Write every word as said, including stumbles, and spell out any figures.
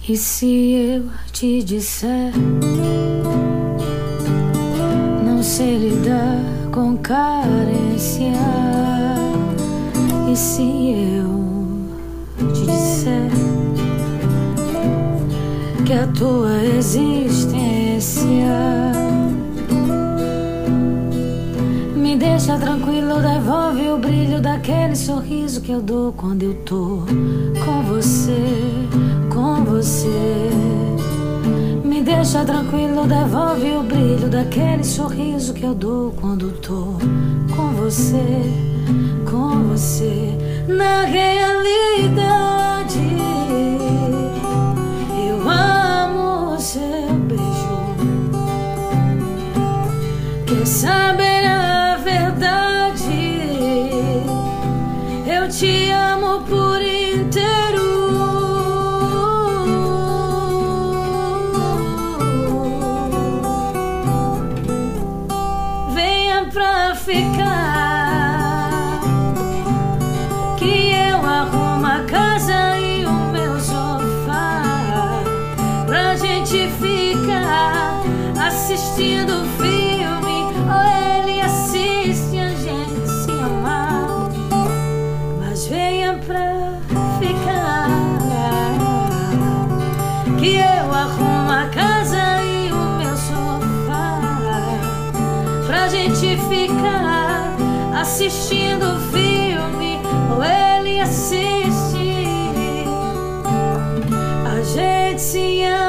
E se eu te disser, não sei lidar com carência? E se eu te disser que a tua existência me deixa tranquilo, devolve o brilho daquele sorriso que eu dou quando eu tô com você, com você. Me deixa tranquilo, devolve o brilho daquele sorriso que eu dou quando tô com você, com você. Na realidade, eu amo o seu beijo. Quer saber a verdade? Eu te amo por inteiro. Venha pra ficar, que eu arrumo a casa e o meu sofá pra gente ficar assistindo filme, ou ele assiste a gente se amar. Mas venha pra ficar, que eu arrumo a casa e o meu sofá pra gente ficar assistindo filme, ou ele assiste. A gente se ama.